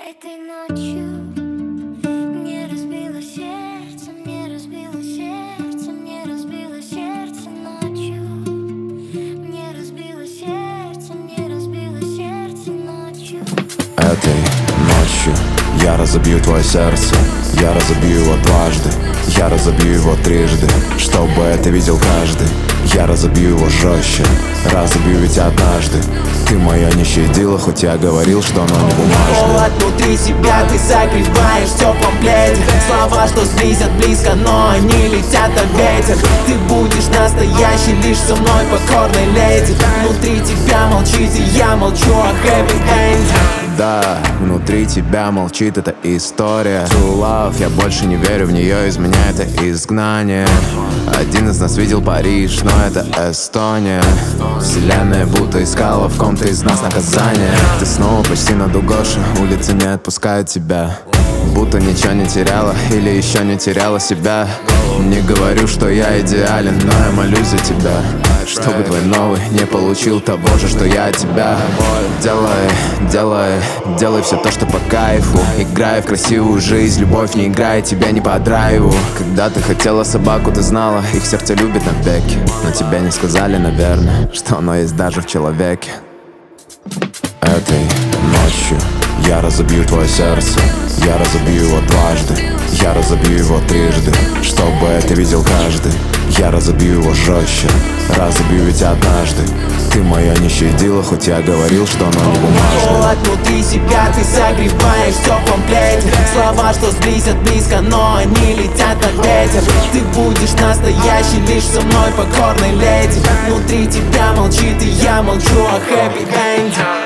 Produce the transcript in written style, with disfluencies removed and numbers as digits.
Этой ночью мне разбило сердце, мне разбило сердце, мне разбило сердце ночью. Мне разбило сердце, мне разбило сердце ночью. Этой ночью я разобью твое сердце. Я разобью его дважды, я разобью его трижды, чтобы это видел каждый. Я разобью его жестче, разобью ведь однажды. Ты моя не щадила, хоть я говорил, что оно не бумажное. Холод внутри себя ты согреваешь в теплом пледе. Слова, что сблизят близко, но они летят на ветер. Ты будешь настоящей лишь со мной, покорной леди. Внутри тебя молчит, и я молчу о happy end. Да, внутри тебя молчит эта история. True love, я больше не верю в нее, из меня это изгнание. Один из нас видел Париж, но это Эстония. Вселенная будто искала в ком-то из нас наказание. Ты снова почти над Угоши, улицы не отпускают тебя. Будто ничего не теряла или еще не теряла себя. Не говорю, что я идеален, но я молюсь за тебя, чтобы твой новый не получил того же, что я от тебя. Делай все то, что по кайфу. Играй в красивую жизнь, любовь не играет тебя не по драйву. Когда ты хотела собаку, ты знала, их сердце любит навеки. Но тебе не сказали, наверное, что оно есть даже в человеке. Этой ночью я разобью твое сердце. Я разобью его дважды, я разобью его трижды, чтобы это видел каждый. Я разобью его жестче, разобью ведь однажды. Ты моя не щадила, хоть я говорил, что оно не бумажное. Холод внутри себя ты согреваешь в теплом пледе. Слова, что сблизят близко, но они летят на ветер. Ты будешь настоящей лишь со мной, покорной леди. Внутри тебя молчит, и я молчу о happy end.